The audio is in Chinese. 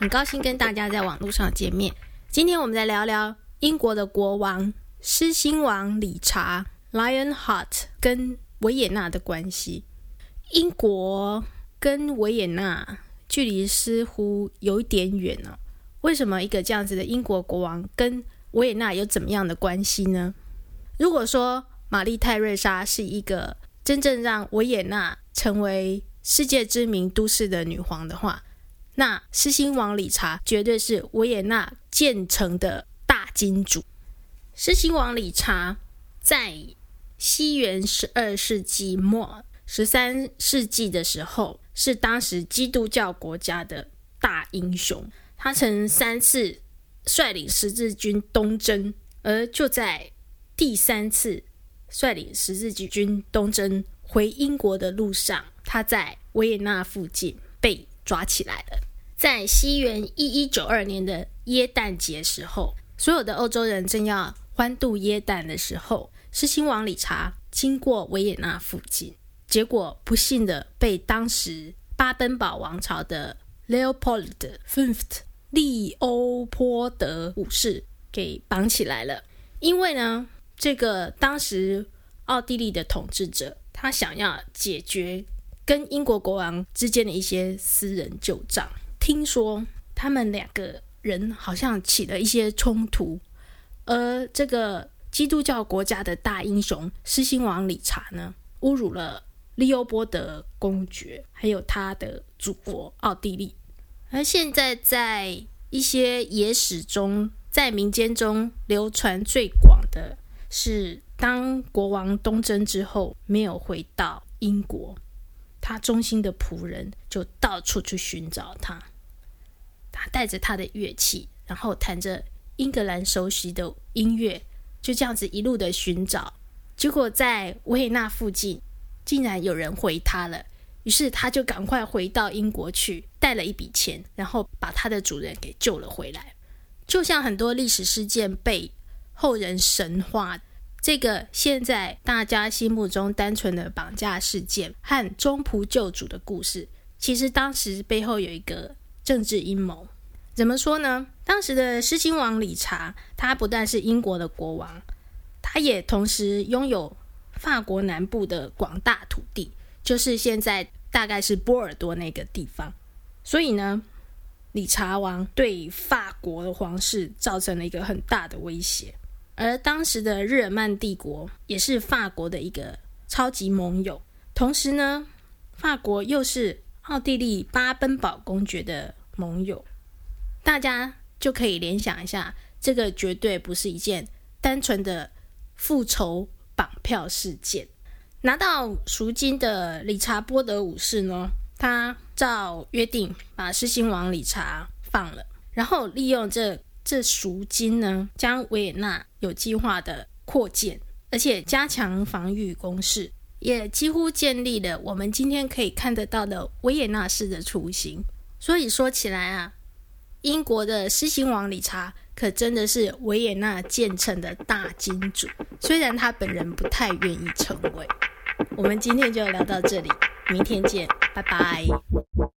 很高兴跟大家在网络上见面。今天我们来聊聊英国的国王狮心王理查 Lionheart 跟维也纳的关系。英国跟维也纳距离似乎有一点远哦。为什么一个这样子的英国国王跟维也纳有怎么样的关系呢？如果说玛丽泰瑞莎是一个真正让维也纳成为世界知名都市的女皇的话，那狮心王理查绝对是维也纳建成的大金主。狮心王理查在西元12世纪末13世纪的时候，是当时基督教国家的大英雄，他曾3次率领十字军东征，而就在第3次率领十字军东征回英国的路上，他在维也纳附近被抓起来了。在西元1192年的耶诞节时候，所有的欧洲人正要欢度耶诞的时候，狮心王理查经过维也纳附近，结果不幸的被当时巴登堡王朝的 Leopold V 利欧波德五世给绑起来了。因为呢，这个当时奥地利的统治者，他想要解决跟英国国王之间的一些私人旧账，听说他们2个人好像起了一些冲突，而这个基督教国家的大英雄狮心王理查呢，侮辱了利欧波德公爵还有他的祖国奥地利。而现在在一些野史中，在民间中流传最广的是，当国王东征之后没有回到英国，他忠心的仆人就到处去寻找他，他带着他的乐器，然后弹着英格兰熟悉的音乐，就这样子一路的寻找。结果在维也纳附近竟然有人回他了，于是他就赶快回到英国去，带了一笔钱，然后把他的主人给救了回来。就像很多历史事件被后人神化，这个现在大家心目中单纯的绑架事件和中仆救主的故事，其实当时背后有一个政治阴谋。怎么说呢？当时的狮心王理查，他不但是英国的国王，他也同时拥有法国南部的广大土地，就是现在大概是波尔多那个地方。所以呢，理查王对法国的皇室造成了一个很大的威胁。而当时的日耳曼帝国也是法国的一个超级盟友，同时呢，法国又是奥地利巴登堡公爵的盟友。大家就可以联想一下，这个绝对不是一件单纯的复仇绑票事件。拿到赎金的理查波德五世呢，他照约定把狮心王理查放了，然后利用这赎金呢，将维也纳有计划的扩建，而且加强防御工事，也几乎建立了我们今天可以看得到的维也纳式的雏形。所以说起来啊，英国的狮心王理查可真的是维也纳建成的大金主，虽然他本人不太愿意成为。我们今天就聊到这里，明天见，拜拜。